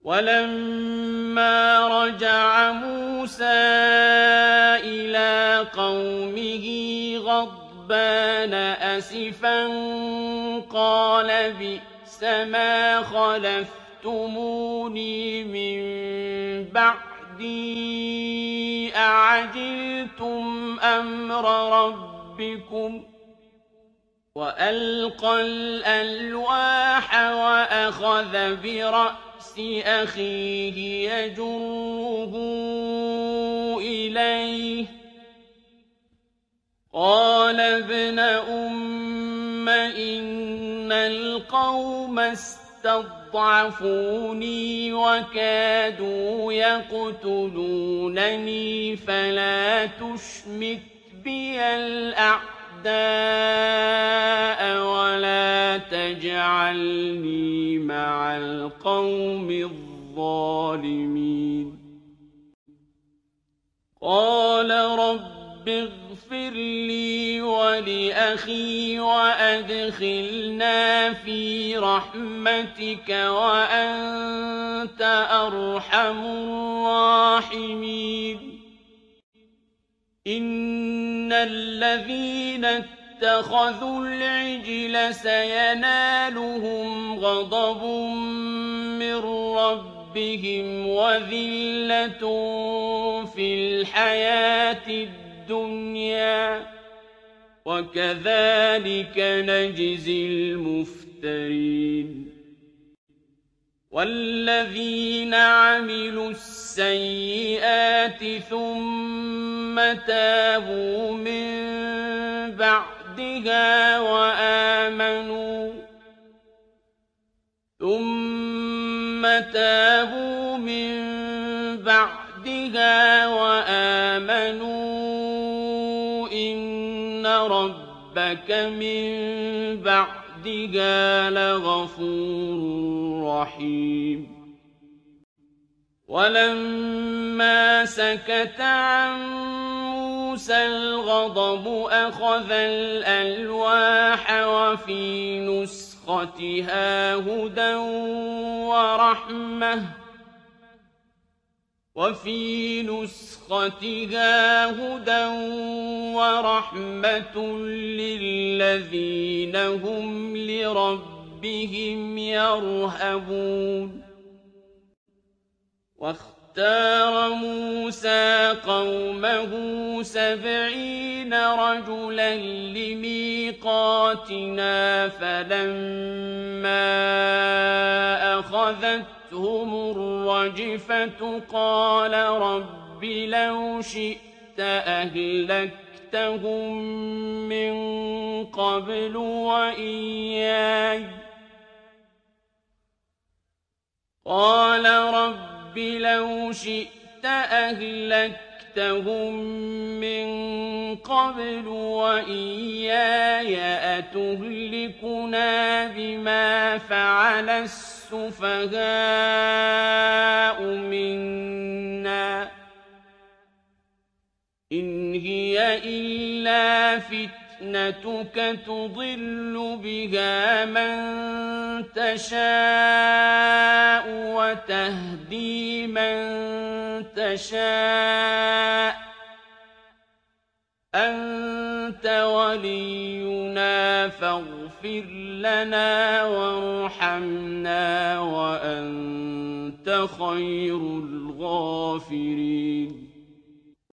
وَلَمَّا رَجَعَ مُوسَىٰ إِلَىٰ قَوْمِهِ غَضْبَانَ أَسِفًا قَالَ بِئْسَ مَا خَلَفْتُمُونِي مِن بَعْدِي أَعَجِلْتُمْ أَمْرَ رَبِّكُمْ ۖ وَأَلْقَى الْأَلْوَاحَ وَأَخَذَ بِرَأْسِ أَخِيهِ يَجُرُّهُ إِلَيْهِ ۚ قَالَ ابْنَ أُمَّ إِنَّ الْقَوْمَ اسْتَضْعَفُونِي وَكَادُوا يَقْتُلُونَنِي فَلَا تُشْمِتْ بِيَ الْأَعْدَاءَ وَلَا تَجْعَلْنِي مَعَ الْقَوْمِ الظَّالِمِينَ قَالَ رَبِّ اغْفِرْ لِي وَلِأَخِي وَأَدْخِلْنَا فِي رَحْمَتِكَ وَأَنتَ أَرْحَمُ الرَّاحِمِينَ إِنَّ الَّذِينَ اتَّخَذُوا الْعِجْلَ سَيَنَالُهُمْ غَضَبٌ مِّن رَّبِّهِمْ وَذِلَّةٌ فِي الْحَيَاةِ الدُّنْيَا ۚ وَكَذَٰلِكَ نَجْزِي الْمُفْتَرِينَ وَالَّذِينَ عَمِلُوا السَّيِّئَاتِ ثُمَّ تَابُوا مِن بَعْدِهَا وَآمَنُوا إِنَّ رَبَّكَ مِن بَعْدِهَا لَغَفُورٌ رَّحِيمٌ وَلَمَّا سَكَتَ عَن مُّوسَى الْغَضَبُ أَخَذَ الْأَلْوَاحَ وَفِي نُسْخَتِهَا هُدًى وَرَحْمَةٌ لِّلَّذِينَ هُمْ لِرَبِّهِمْ يَرْهَبُونَ وَاخْتَارَ مُوسَىٰ قَوْمَهُ 70 رَجُلًا لِّمِيقَاتِنَا فَلَمَّا أَخَذَتْهُمُ الرَّجْفَةُ قَالَ رَبِّ لَوْ شِئْتَ أَهْلَكْتَهُم مِّن قَبْلُ وَإِيَّايَ ۖ أَتُهْلِكُنَا بِمَا فَعَلَ السُّفَهَاءُ مِنَّا ۖ إِنْ هِيَ إِلَّا فِتْنَتُكَ تُضِلُّ بِهَا مَن تَشَاءُ وَتَهْدِي مَن تَشَاءُ ۖ أَنتَ وَلِيُّنَا فَاغْفِرْ لَنَا وَارْحَمْنَا وَأَنتَ خَيْرُ الْغَافِرِينَ